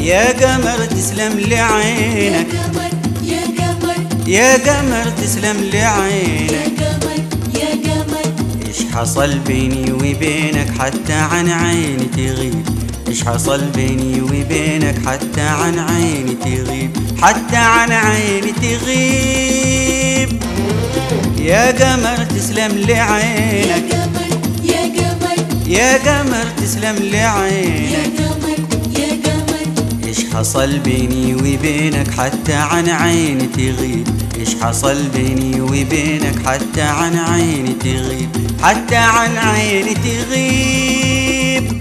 يا قمر تسلم لي عينك، يا قمر يا قمر تسلم لي يا عينك. قمر يا قمر ايش حصل بيني وبينك حتى عن عيني تغيب؟ ايش حصل بيني وبينك حتى عن عيني تغيب؟ حتى عن عيني تغيب. يا قمر تسلم لي يا عينك، قمر يا قمر يا قمر تسلم لي يا عينك. قمر يا قمر ايش حصل بيني وبينك حتى عن عيني تغيب؟ ايش حصل بيني وبينك حتى عن عيني تغيب؟ حتى عن عيني تغيب.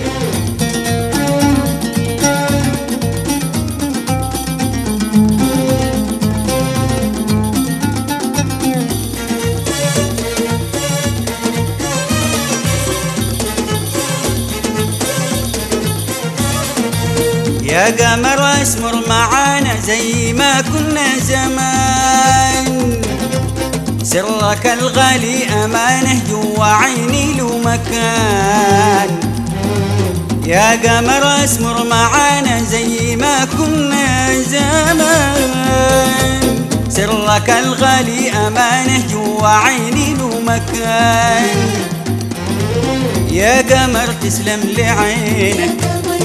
يا قمر اسمر معانا زي ما كنا زمان، سرك الغالي أمانه جوا عيني له مكان. يا قمر اسمر معانا زي ما كنا زمان، سرك الغالي أمانه جوا عيني له مكان. يا قمر تسلم لي عينك،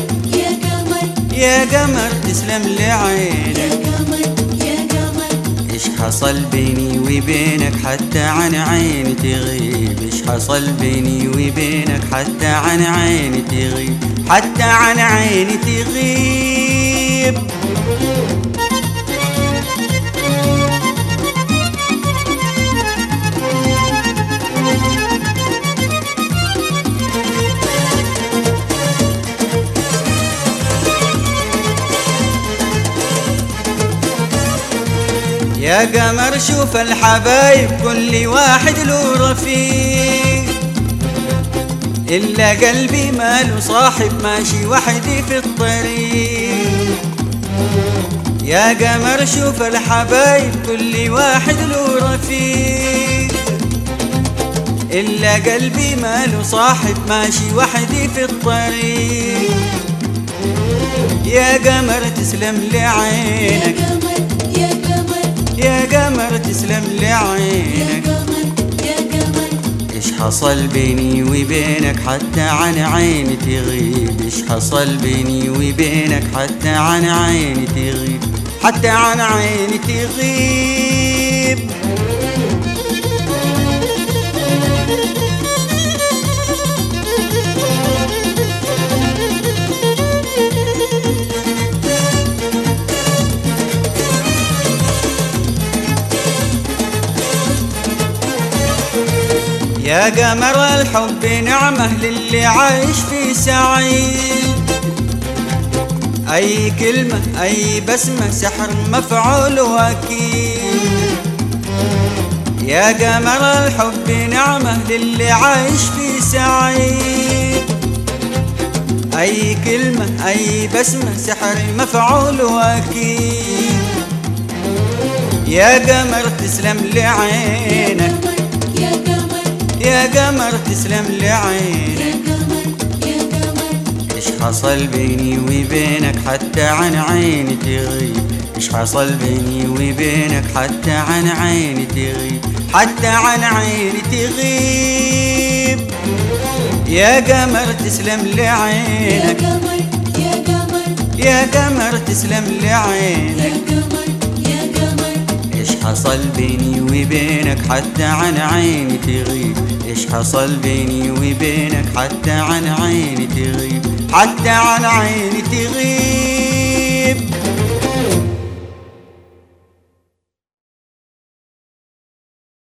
يا قمر تسلم لي عينك. ايش حصل بيني وبينك حتى عن عيني تغيب؟ ايش حصل بيني وبينك حتى عن عيني تغيب؟ حتى عن عيني تغيب. يا قمر شوف الحبايب كل واحد له رفيق، إلا قلبي ماله صاحب ماشي وحدي في الطريق. يا قمر شوف الحبايب كل واحد له رفيق، إلا قلبي ماله صاحب ماشي وحدي في الطريق. يا قمر تسلم لي عينك، يا قمر تسلم لي عينك. ايش حصل بيني وبينك حتى عن عيني تغيب؟ ايش حصل بيني وبينك حتى عن عيني تغيب؟ حتى عن عيني تغيب. يا قمر الحب نعمة للي عايش في سعيد، أي كلمة أي بسمة سحر مفعول وأكيد. يا قمر الحب نعمة للي عايش في سعيد، أي كلمة أي بسمة سحر مفعول وأكيد. يا قمر تسلم لي عينك، يا قمر تسلم لي عينك. ايش حصل بيني وبينك حتى عن عيني تغيب؟ ايش حصل بيني وبينك حتى عن عيني تغيب؟ حتى عن عيني تغيب. يا قمر تسلم لي عينك، يا قمر تسلم لي عينك. ايش حصل بيني وبينك حتى عن عيني تغيب؟ ايش حصل بيني وبينك حتى عن عيني تغيب؟ حتى عن عيني تغيب.